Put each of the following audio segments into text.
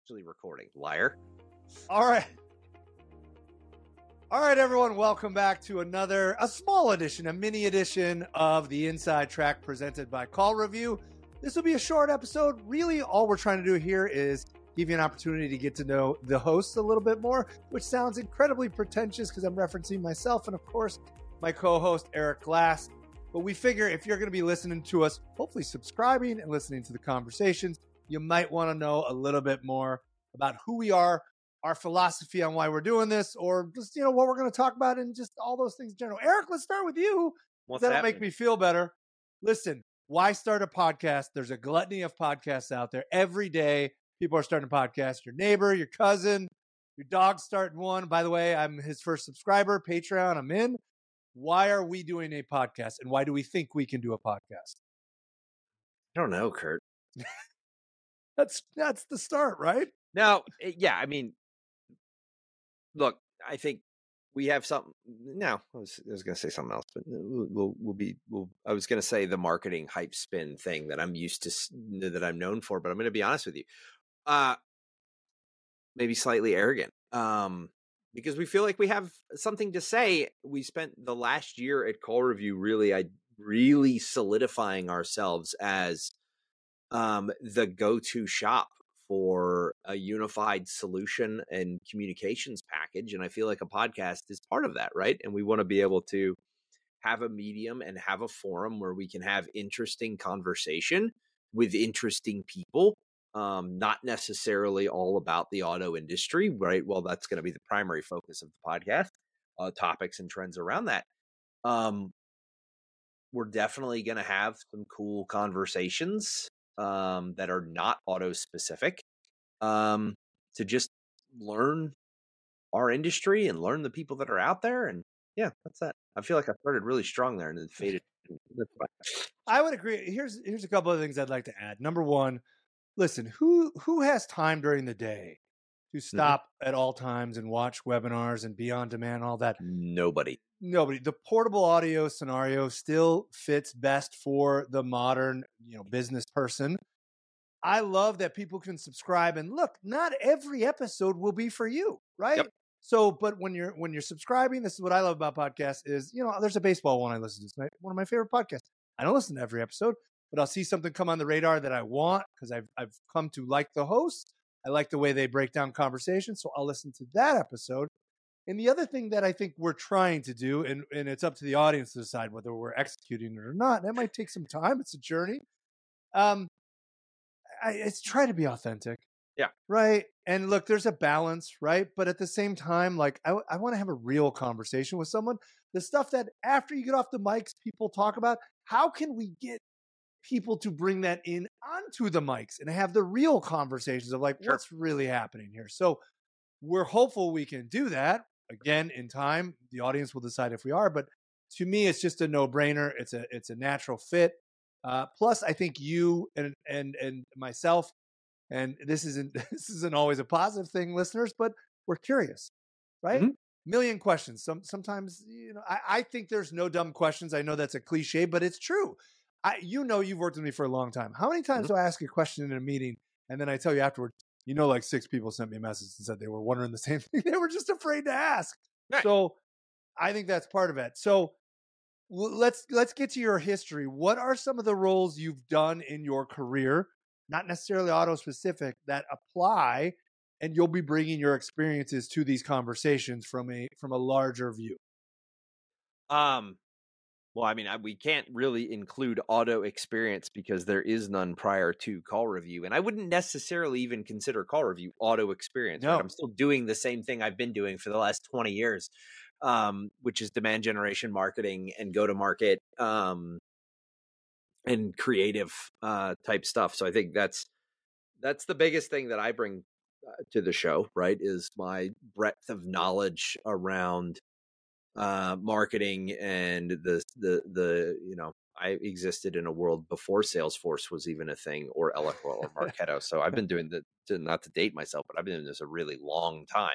Actually recording, liar. All right. All right, everyone. Welcome back to a small edition, a mini edition of the Inside Track presented by Call Review. This will be a short episode. Really, all we're trying to do here is give you an opportunity to get to know the hosts a little bit more, which sounds incredibly pretentious because I'm referencing myself and, of course, my co-host, Eric Glass. But we figure if you're going to be listening to us, hopefully subscribing and listening to the conversations, you might want to know a little bit more about who we are, our philosophy on why we're doing this, or just, what we're going to talk about and just all those things in general. Eric, let's start with you. That'll make me feel better. Listen, why start a podcast? There's a gluttony of podcasts out there. Every day, people are starting a podcast. Your neighbor, your cousin, your dog's starting one. By the way, I'm his first subscriber, Patreon, I'm in. Why are we doing a podcast, and why do we think we can do a podcast? I don't know, Kurt. That's the start, right? No, yeah, I mean, look, I think we have something. No, I was going to say something else, but I was going to say the marketing hype spin thing that I'm used to, that I'm known for, but I'm going to be honest with you. Maybe slightly arrogant. Because we feel like we have something to say. We spent the last year at Call Review really solidifying ourselves as the go-to shop for a unified solution and communications package. And I feel like a podcast is part of that, right? And we want to be able to have a medium and have a forum where we can have interesting conversation with interesting people. Not necessarily all about the auto industry, right? Well, that's going to be the primary focus of the podcast, topics and trends around that. We're definitely going to have some cool conversations that are not auto specific, to just learn our industry and learn the people that are out there. And yeah, that's that. I feel like I started really strong there and then faded. I would agree. Here's a couple of things I'd like to add. Number one, listen, who has time during the day to stop at all times and watch webinars and be on demand, all that? Nobody. The portable audio scenario still fits best for the modern, business person. I love that people can subscribe, and look, not every episode will be for you, right? Yep. So, but when you're subscribing, this is what I love about podcasts is, there's a baseball one I listen to. It's one of my favorite podcasts. I don't listen to every episode, but I'll see something come on the radar that I want because I've come to like the host. I like the way they break down conversations, so I'll listen to that episode. And the other thing that I think we're trying to do, and it's up to the audience to decide whether we're executing it or not. That might take some time. It's a journey. It's try to be authentic. Yeah. Right. And look, there's a balance, right? But at the same time, like I want to have a real conversation with someone. The stuff that after you get off the mics, people talk about, how can we get people to bring that in onto the mics and have the real conversations of like, what's really happening here? So we're hopeful we can do that. Again, in time, the audience will decide if we are, but to me, it's just a no-brainer. It's a natural fit. Plus, I think you and myself, and this isn't always a positive thing, listeners, but we're curious, right? Mm-hmm. Million questions. Sometimes, I think there's no dumb questions. I know that's a cliche, but it's true. You've worked with me for a long time. How many times do I ask a question in a meeting and then I tell you afterwards, like 6 people sent me a message and said they were wondering the same thing. They were just afraid to ask. Right. So I think that's part of it. So let's get to your history. What are some of the roles you've done in your career, not necessarily auto specific, that apply, and you'll be bringing your experiences to these conversations from a larger view? Well, I mean, we can't really include auto experience because there is none prior to Call Review. And I wouldn't necessarily even consider Call Review auto experience. No. Right? I'm still doing the same thing I've been doing for the last 20 years, which is demand generation marketing and go-to-market and creative type stuff. So I think that's the biggest thing that I bring to the show, right, is my breadth of knowledge around marketing and the I existed in a world before Salesforce was even a thing, or Eloqua or Marketo. So I've been doing not to date myself, but I've been doing this a really long time.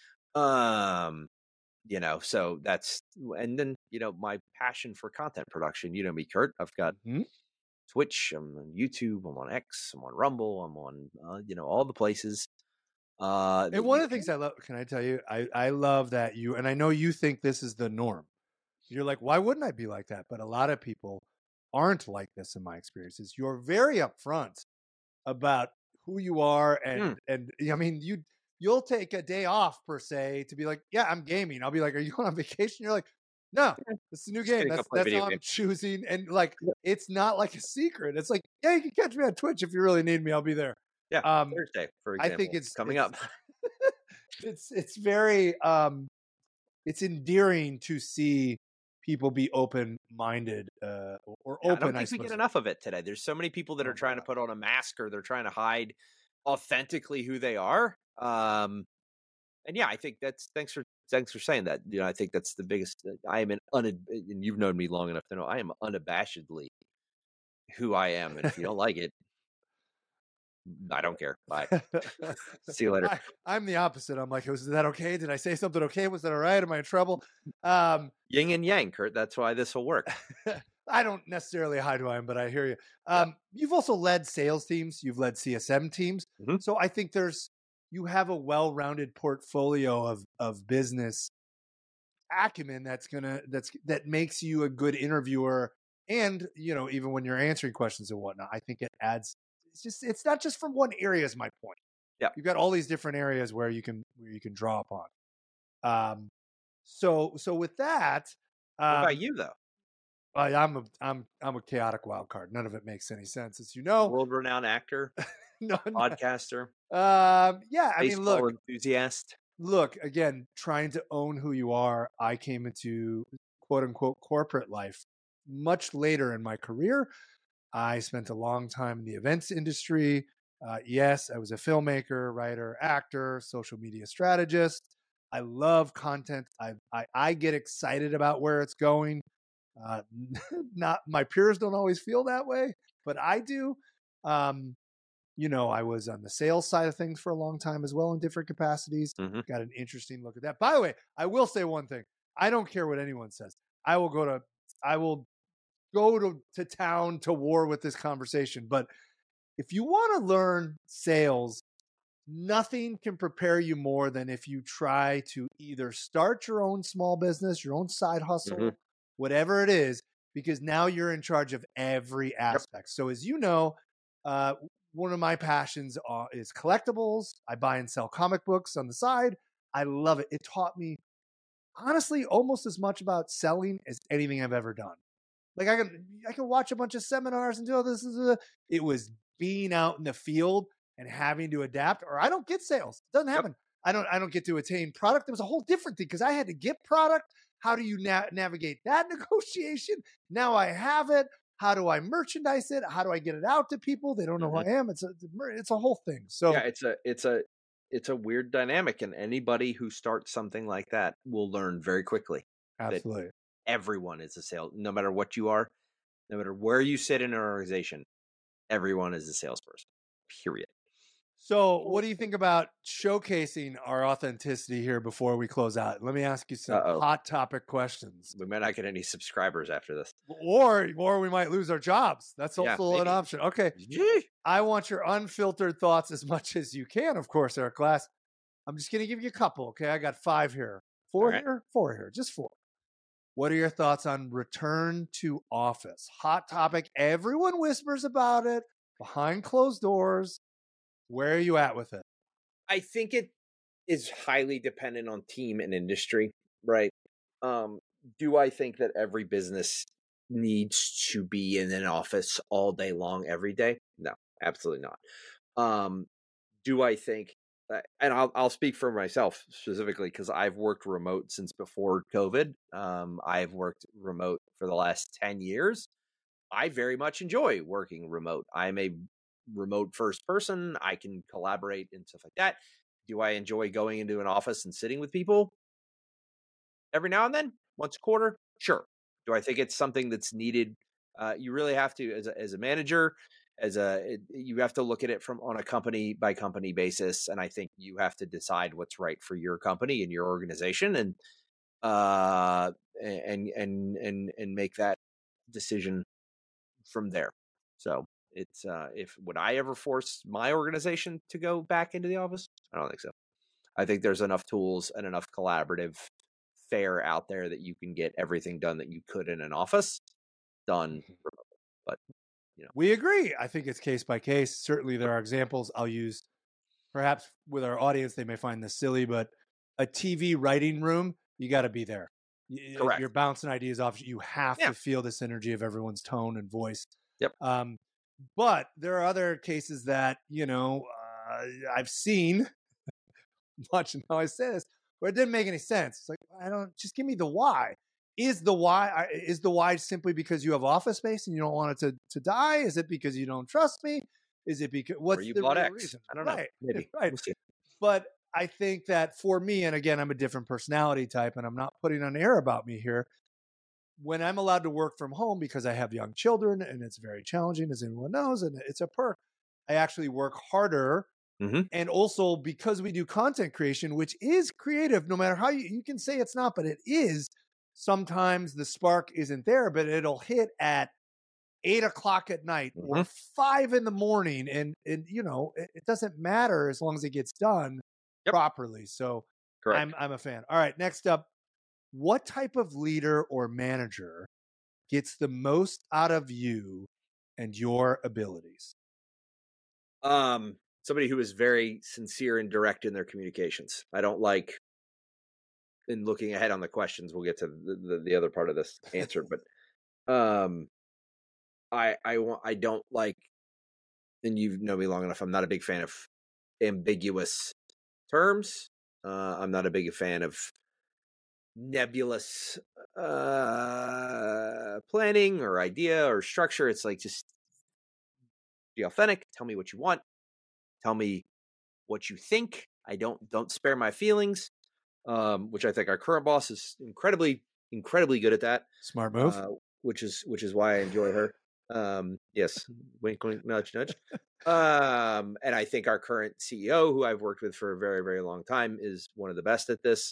So that's, and then, my passion for content production, me, Kurt, I've got Twitch, I'm on YouTube, I'm on X, I'm on Rumble, I'm on, all the places. And one of the things I love, can I tell you, I love that you, and I know you think this is the norm. You're like, why wouldn't I be like that? But a lot of people aren't like this in my experiences. You're very upfront about who you are, and I mean, you'll take a day off per se to be like, yeah, I'm gaming. I'll be like, are you going on vacation? You're like, no, it's a new game. That's how I'm choosing. And like, it's not like a secret. It's like, yeah, you can catch me on Twitch if you really need me. I'll be there. Yeah, Thursday, for example. I think it's coming up. it's very it's endearing to see people be open-minded or open. I don't think we get enough of it today. There's so many people that are trying to put on a mask, or they're trying to hide authentically who they are. And yeah, I think thanks for saying that. You know, I think that's the biggest. I am and you've known me long enough to know I am unabashedly who I am, and if you don't like it, I don't care. Bye. See you later. I'm the opposite. I'm like, was that okay? Did I say something okay? Was that all right? Am I in trouble? Yin and yang, Kurt. That's why this will work. I don't necessarily hide who I am, but I hear you. You've also led sales teams. You've led CSM teams. Mm-hmm. So I think you have a well-rounded portfolio of business acumen that makes you a good interviewer. And, you know, even when you're answering questions and whatnot, I think it adds. It's not just from one area is my point. Yeah. You've got all these different areas where you can draw upon. So with that, what about you though? I'm a chaotic wild card. None of it makes any sense, as you know. World-renowned actor, podcaster. Yeah, I mean, look, enthusiast. Look, again, trying to own who you are. I came into quote unquote corporate life much later in my career. I spent a long time in the events industry. Yes, I was a filmmaker, writer, actor, social media strategist. I love content. I get excited about where it's going. Not my peers don't always feel that way, but I do. You know, I was on the sales side of things for a long time as well in different capacities. Mm-hmm. Got an interesting look at that. By the way, I will say one thing. I don't care what anyone says. I will go to town to war with this conversation. But if you want to learn sales, nothing can prepare you more than if you try to either start your own small business, your own side hustle, mm-hmm. whatever it is, because now you're in charge of every aspect. Yep. So as you know, one of my passions is collectibles. I buy and sell comic books on the side. I love it. It taught me, honestly, almost as much about selling as anything I've ever done. Like I can watch a bunch of seminars and do all this. It was being out in the field and having to adapt, or I don't get sales. It doesn't happen. Yep. I don't get to attain product. It was a whole different thing because I had to get product. How do you navigate that negotiation? Now I have it. How do I merchandise it? How do I get it out to people? They don't know mm-hmm. who I am. It's a whole thing. So yeah, it's a weird dynamic, and anybody who starts something like that will learn very quickly. Absolutely. Everyone is a sales, no matter what you are, no matter where you sit in an organization, everyone is a salesperson, period. So what do you think about showcasing our authenticity here before we close out? Let me ask you some hot topic questions. We might not get any subscribers after this. Or we might lose our jobs. That's also an option. Okay. I want your unfiltered thoughts as much as you can, of course, Eric Glass. I'm just going to give you a couple, okay? I got 5 here. 4 here? 4 here. Just 4. What are your thoughts on return to office? Hot topic. Everyone whispers about it behind closed doors. Where are you at with it? I think it is highly dependent on team and industry, right? Do I think that every business needs to be in an office all day long, every day? No, absolutely not. Do I think, and I'll speak for myself specifically because I've worked remote since before COVID. I've worked remote for the last 10 years. I very much enjoy working remote. I'm a remote first person. I can collaborate and stuff like that. Do I enjoy going into an office and sitting with people every now and then, once a quarter? Sure. Do I think it's something that's needed? You really have to, as a manager, you have to look at it on a company by company basis, and I think you have to decide what's right for your company and your organization, and make that decision from there. So it's if would I ever force my organization to go back into the office? I don't think so. I think there's enough tools and enough collaborative fare out there that you can get everything done that you could in an office done remotely. But We agree. I think it's case by case. Certainly, there are examples I'll use. Perhaps with our audience, they may find this silly, but a TV writing room, you got to be there. Correct. You're bouncing ideas off. You have to feel this energy of everyone's tone and voice. Yep. But there are other cases that, I've seen, watching how I say this, where it didn't make any sense. It's like, just give me the why. Is the why simply because you have office space and you don't want it to die? Is it because you don't trust me? Is it because what's the real reason? I don't know. Maybe. Right. We'll see. But I think that for me, and again, I'm a different personality type, and I'm not putting on air about me here. When I'm allowed to work from home because I have young children, and it's very challenging, as everyone knows, and it's a perk, I actually work harder. Mm-hmm. And also because we do content creation, which is creative, no matter how you can say it's not, but it is. Sometimes the spark isn't there, but it'll hit at 8 o'clock at night or 5 in the morning. And it doesn't matter as long as it gets done properly. So correct. I'm a fan. All right. Next up, what type of leader or manager gets the most out of you and your abilities? Somebody who is very sincere and direct in their communications. I don't like, in looking ahead on the questions, we'll get to the other part of this answer, but I don't like, and you know me long enough, I'm not a big fan of ambiguous terms. I'm not a big fan of nebulous planning or idea or structure. It's like, just be authentic. Tell me what you want. Tell me what you think. I don't spare my feelings, which I think our current boss is incredibly good at that. Smart move. Which is why I enjoy her. Yes, wink, wink, nudge, nudge. And I think our current CEO, who I've worked with for a very, very long time, is one of the best at this.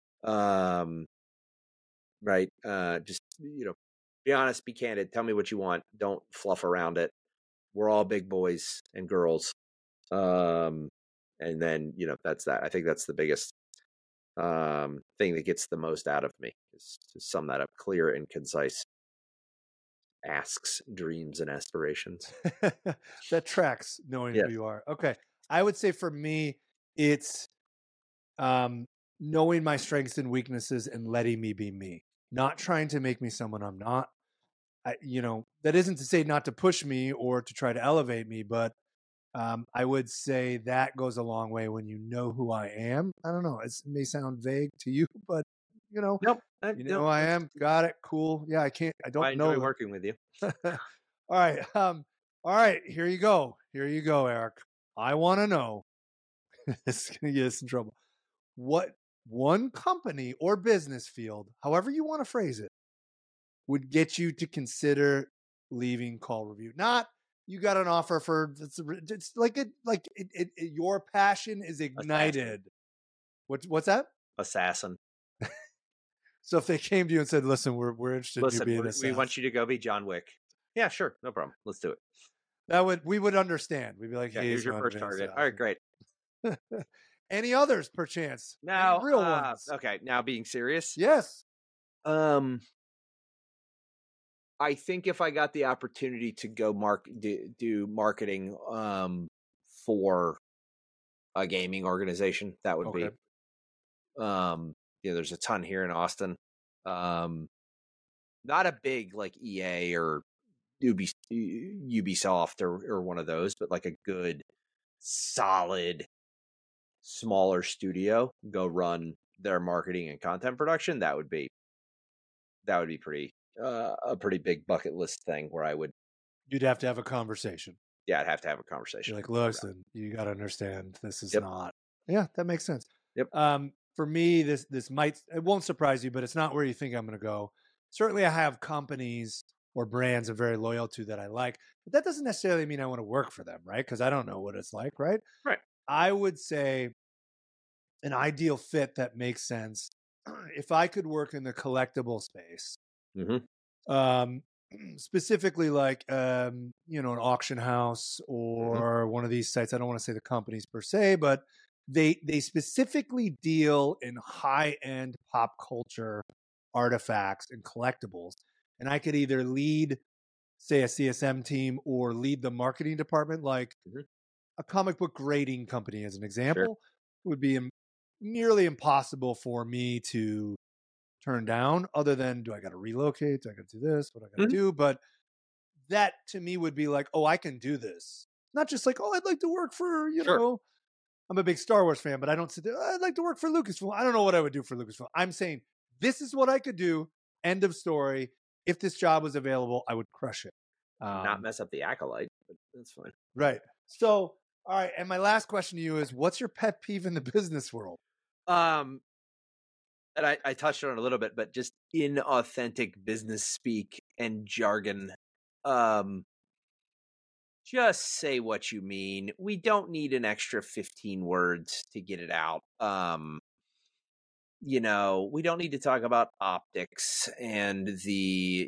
Right. Just, be honest, be candid. Tell me what you want. Don't fluff around it. We're all big boys and girls. And then, that's that. I think that's the biggest thing that gets the most out of me, is to sum that up: clear and concise asks, dreams, and aspirations. That tracks, knowing who you are. Okay. I would say for me, it's knowing my strengths and weaknesses and letting me be me, not trying to make me someone I'm not. That isn't to say not to push me or to try to elevate me, but I would say that goes a long way when you know who I am. I don't know. It may sound vague to you, but nope. Who I am. Got it. Cool. Yeah, I don't know. I enjoy working with you. All right. All right. Here you go, Eric. I want to know. This is going to get us in trouble. What one company or business field, however you want to phrase it, would get you to consider leaving Call Review? Not you got an offer for it's like your passion is ignited. What's that? Assassin. So if they came to you and said, "Listen, we're interested in you being assassin. We want you to go be John Wick." Yeah, sure, no problem. Let's do it. We would understand. We'd be like, "Hey, here's your first target." All right, great. Any others, perchance? Now, any real ones. Okay, now being serious. Yes. I think if I got the opportunity to go do marketing for a gaming organization, that would be. There's a ton here in Austin. Not a big like EA or Ubisoft or one of those, but like a good, solid, smaller studio go run their marketing and content production. That would be pretty a pretty big bucket list thing where you'd have to have a conversation. Yeah, I'd have to have a conversation. You're like, listen, you got to understand this is not. Yeah, that makes sense. Yep. For me, it won't surprise you, but it's not where you think I'm going to go. Certainly I have companies or brands I'm very loyal to that I like, but that doesn't necessarily mean I want to work for them, right? Because I don't know what it's like, right? Right. I would say an ideal fit that makes sense. If I could work in the collectible space, specifically like, an auction house or one of these sites. I don't want to say the companies per se, but they specifically deal in high-end pop culture artifacts and collectibles. And I could either lead, say, a CSM team or lead the marketing department, like a comic book grading company, as an example, would be nearly impossible for me to turn down, other than, do I got to relocate? Do I got to do this? What I got to do? But that to me would be like, oh, I can do this. Not just like, oh, I'd like to work for, I'm a big Star Wars fan, but I don't sit there, I'd like to work for Lucasfilm. I don't know what I would do for Lucasfilm. I'm saying this is what I could do. End of story. If this job was available, I would crush it. Not mess up the Acolyte, but that's fine. Right. So, all right. And my last question to you is, what's your pet peeve in the business world? And I touched on it a little bit, but just inauthentic business speak and jargon. Just say what you mean. We don't need an extra 15 words to get it out. We don't need to talk about optics and the,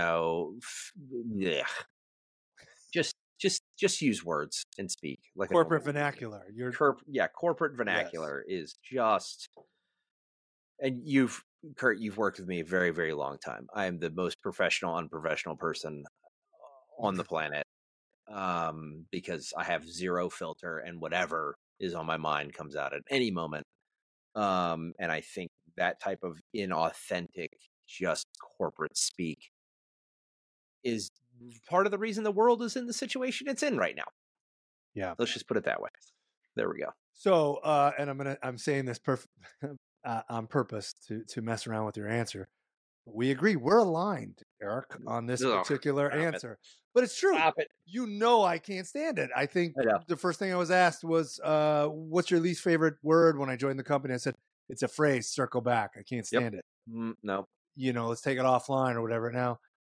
just use words and speak like corporate vernacular. Corporate vernacular is just. And Kurt, you've worked with me a very, very long time. I am the most professional, unprofessional person on the planet, because I have zero filter, and whatever is on my mind comes out at any moment. And I think that type of inauthentic, just corporate speak is part of the reason the world is in the situation it's in right now. Yeah. Let's just put it that way. There we go. So, and I'm saying this on purpose to mess around with your answer. We agree. We're aligned, Eric, on this particular answer. But it's true. Stop it. I can't stand it. I think the first thing I was asked was, what's your least favorite word when I joined the company? I said, it's a phrase, circle back. I can't stand it. No. Let's take it offline or whatever. Now,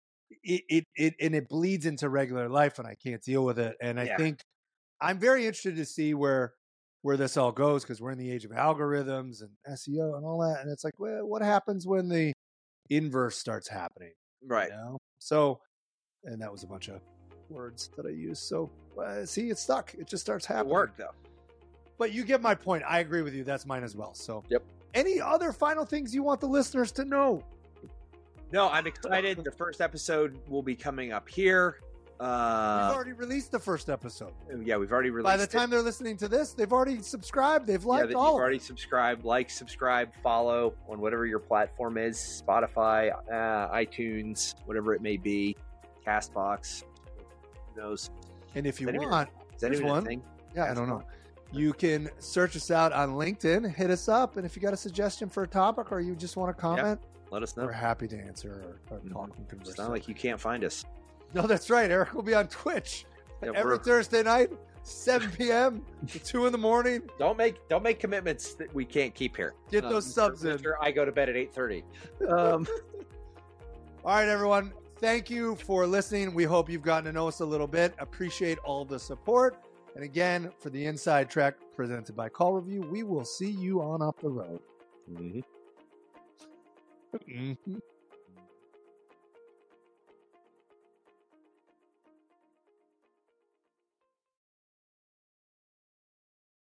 it bleeds into regular life, and I can't deal with it. And I think I'm very interested to see where this all goes, because we're in the age of algorithms and SEO and all that. And it's like, well, what happens when the inverse starts happening? Right. So, and that was a bunch of words that I used. So, see, it's stuck. It just starts happening. It worked, though. But you get my point. I agree with you. That's mine as well. So, yep. Any other final things you want the listeners to know? No, I'm excited. The first episode will be coming up here. We've already released the first episode. Yeah, we've already released. By the time they're listening to this, they've already subscribed. They've liked all. You've already subscribed, subscribe, follow on whatever your platform is: Spotify, iTunes, whatever it may be, Castbox. Who knows? And if you want, is that even a thing? Yeah, I don't know. You can search us out on LinkedIn, hit us up, and if you got a suggestion for a topic or you just want to comment, let us know. We're happy to answer or talk and converse. It's not like you can't find us. No, that's right. Eric will be on Twitch every Thursday night, 7 p.m. to 2 in the morning. Don't make commitments that we can't keep here. Get those subs in. I go to bed at 8:30. All right, everyone. Thank you for listening. We hope you've gotten to know us a little bit. Appreciate all the support. And again, for the Inside Track presented by Call Review, we will see you on Up the Road. Mm-hmm. Mm-hmm.